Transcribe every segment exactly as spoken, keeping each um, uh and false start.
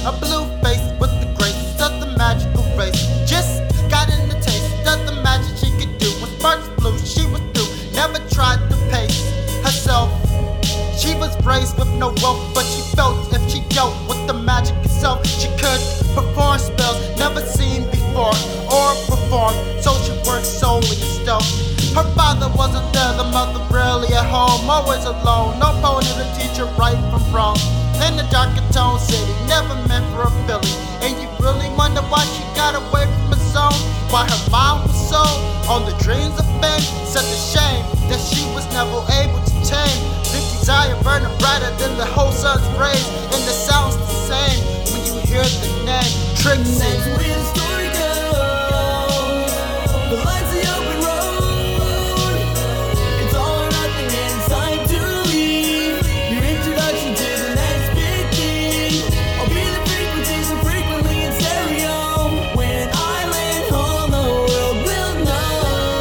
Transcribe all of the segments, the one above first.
A blue face with the grace of the magical race. Just got in the taste of the magic she could do. When sparks flew, she was through. Never tried to pace herself. She was raised with no wealth, but she felt if she dealt with the magic itself, she could perform spells never seen before or performed social work solely in stealth. Her father wasn't there, the mother rarely at home, always alone, no pony to teach her right from wrong. In the darker tone city, never meant for a Philly. And you really wonder why she got away from the zone? Why her mind was so on the dreams of fame? Such a shame that she was never able to tame the desire burning brighter than the whole sun's rays. And the sound's the same when you hear the name Trixie. That's where the story goes. The lights of the open road. It's all or nothing and it's time to leave. Your introduction to the next big thing. I'll be the frequency so frequently in stereo. When I land home, the world will know.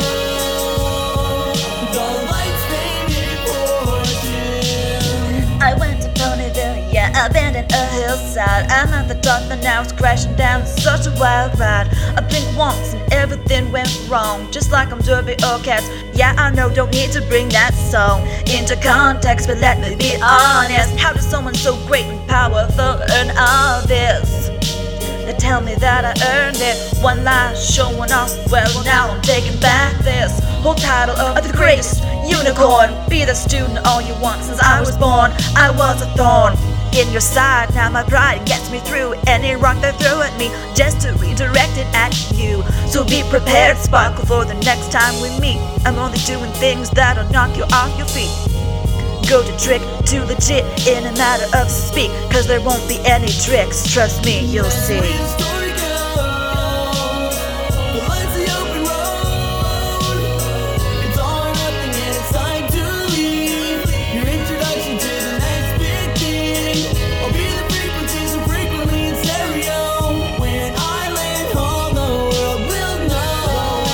The lights faded fortune. I went to Ponyville, yeah, abandoned a hillside. I'm at the top and now it's crashing down, such a wild ride. I blinked once and everything went wrong, just like I'm Derby or Cats. Yeah, I know, don't need to bring that song into context, but let me be honest. How does someone so great and powerful earn all this? They tell me that I earned it, one line showing off. Well, now I'm taking back this whole title of the greatest unicorn. Be the student all you want. Since I was born, I was a thorn in your side. Now my pride gets me through any rock they throw at me, just to redirect it at you. So be prepared, Sparkle, for the next time we meet. I'm only doing things that'll knock you off your feet. Go to trick to legit in a matter of speak, cause there won't be any tricks, trust me, you'll see. That's where the story goes. The lights of the open road. It's all or nothing and it's time to leave. Your introduction to the next big thing. I'll be the frequency so frequently in stereo. When I land home, the world will know.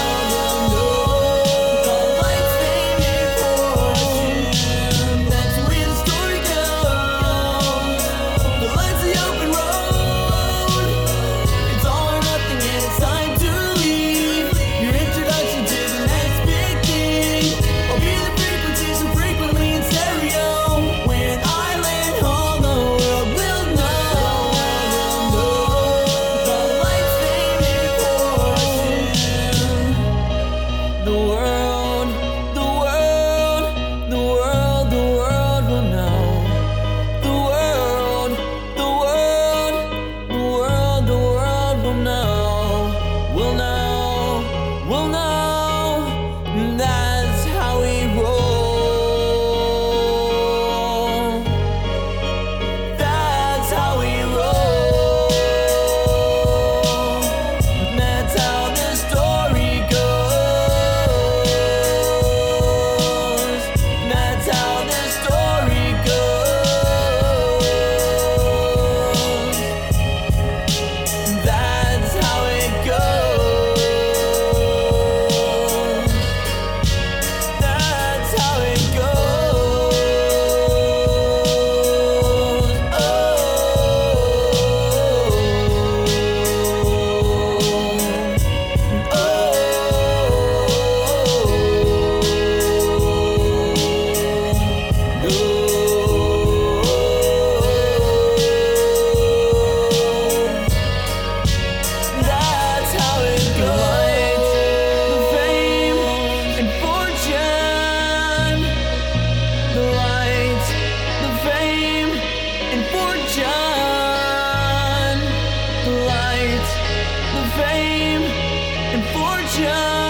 The lights faded fortune. That's where the story goes. The lights of the open road. It's all or nothing and it's time to leave. Your introduction to the next big thing. I'll be the frequency so frequently in stereo. When I land home, the world will know. The lights faded fortune. The world, the world, the world, the world will know. The world, the world, the world, the world will know. Will know, will know. That's how we roll. That's how we roll. That's how the story goes. That's how the story goes. That's how it goes. That's how it goes. That's how it goes. The fame and fortune. The light, the fame and fortune. The light, the fame and fortune.